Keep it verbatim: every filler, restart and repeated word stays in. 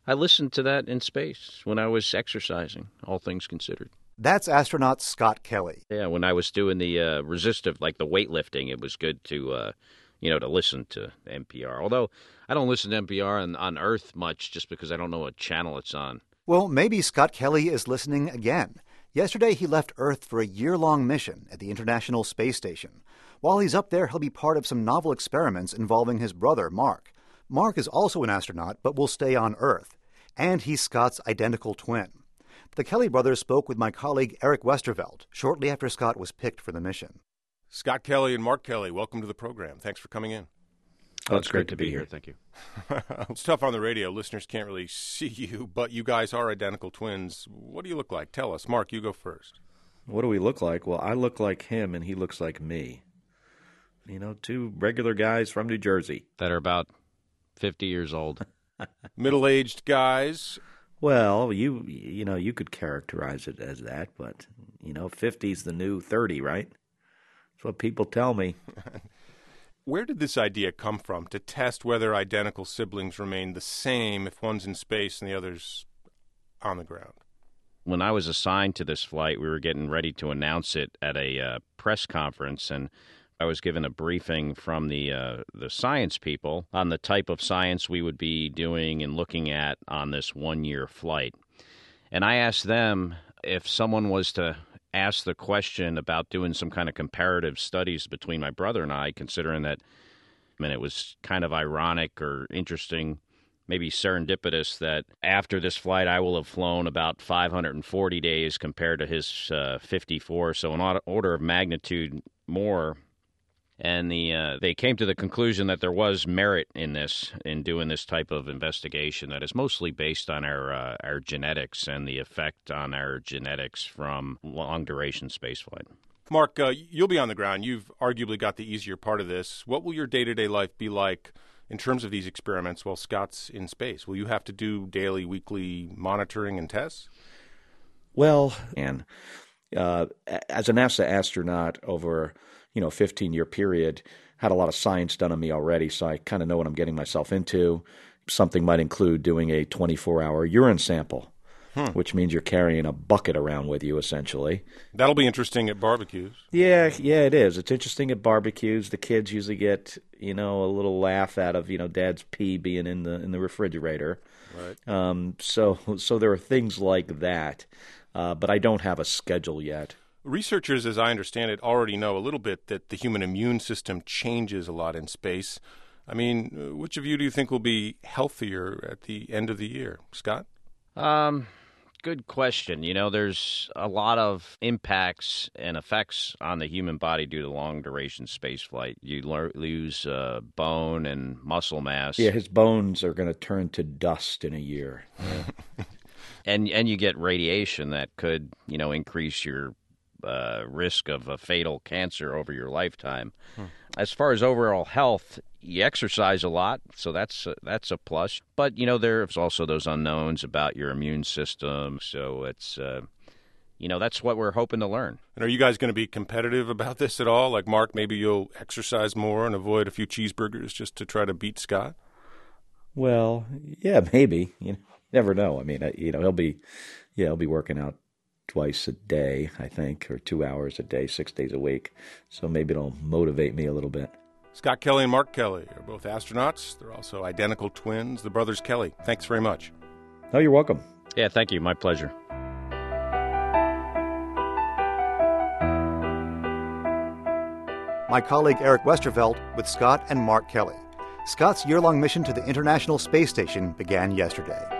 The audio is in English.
I listened to that in space when I was exercising, all things considered. That's astronaut Scott Kelly. Yeah, when I was doing the uh, resistive, like the weightlifting, it was good to, uh, you know, to listen to N P R. Although I don't listen to N P R on, on Earth much just because I don't know what channel it's on. Well, maybe Scott Kelly is listening again. Yesterday, he left Earth for a year-long mission at the International Space Station. While he's up there, he'll be part of some novel experiments involving his brother, Mark. Mark is also an astronaut, but will stay on Earth. And he's Scott's identical twin. The Kelly brothers spoke with my colleague Eric Westervelt shortly after Scott was picked for the mission. Scott Kelly and Mark Kelly, welcome to the program. Thanks for coming in. Oh, it's great to be here. Thank you. It's tough on the radio. Listeners can't really see you, but you guys are identical twins. What do you look like? Tell us. Mark, you go first. What do we look like? Well, I look like him, and he looks like me. You know, two regular guys from New Jersey. That are about fifty years old. Middle-aged guys. Well, you you know, you could characterize it as that, but, you know, fifty's the new thirty, right? That's what people tell me. Where did this idea come from, to test whether identical siblings remain the same if one's in space and the other's on the ground? When I was assigned to this flight, we were getting ready to announce it at a uh, press conference, and I was given a briefing from the uh, the science people on the type of science we would be doing and looking at on this one-year flight. And I asked them if someone was to ask the question about doing some kind of comparative studies between my brother and I, considering that, I mean, it was kind of ironic or interesting, maybe serendipitous, that after this flight I will have flown about five hundred forty days compared to his uh, fifty-four, so an order of magnitude more. And the uh, they came to the conclusion that there was merit in this, in doing this type of investigation that is mostly based on our uh, our genetics and the effect on our genetics from long-duration spaceflight. Mark, uh, you'll be on the ground. You've arguably got the easier part of this. What will your day-to-day life be like in terms of these experiments while Scott's in space? Will you have to do daily, weekly monitoring and tests? Well, and uh, as a NASA astronaut over you know, fifteen-year period, had a lot of science done on me already, so I kind of know what I'm getting myself into. Something might include doing a twenty-four hour urine sample, hmm. which means you're carrying a bucket around with you, essentially. That'll be interesting at barbecues. Yeah, yeah, it is. It's interesting at barbecues. The kids usually get, you know, a little laugh out of, you know, Dad's pee being in the in the refrigerator. Right. Um, so, so there are things like that, uh, but I don't have a schedule yet. Researchers, as I understand it, already know a little bit that the human immune system changes a lot in space. I mean, which of you do you think will be healthier at the end of the year? Scott? Um, good question. You know, there's a lot of impacts and effects on the human body due to long-duration spaceflight. You lo- lose uh, bone and muscle mass. Yeah, his bones are going to turn to dust in a year. Yeah. and and you get radiation that could, you know, increase your Uh, risk of a fatal cancer over your lifetime. Hmm. As far as overall health, you exercise a lot, so that's uh, that's a plus. But, you know, there's also those unknowns about your immune system, so it's, uh, you know, that's what we're hoping to learn. And are you guys going to be competitive about this at all? Like, Mark, maybe you'll exercise more and avoid a few cheeseburgers just to try to beat Scott? Well, yeah, maybe. You know, never know. I mean, you know, he'll be, yeah, he'll be working out twice a day, I think, or two hours a day, six days a week. So maybe it'll motivate me a little bit. Scott Kelly and Mark Kelly are both astronauts. They're also identical twins, the brothers Kelly. Thanks very much. Oh, you're welcome. Yeah, thank you. My pleasure. My colleague Eric Westervelt with Scott and Mark Kelly. Scott's year-long mission to the International Space Station began yesterday.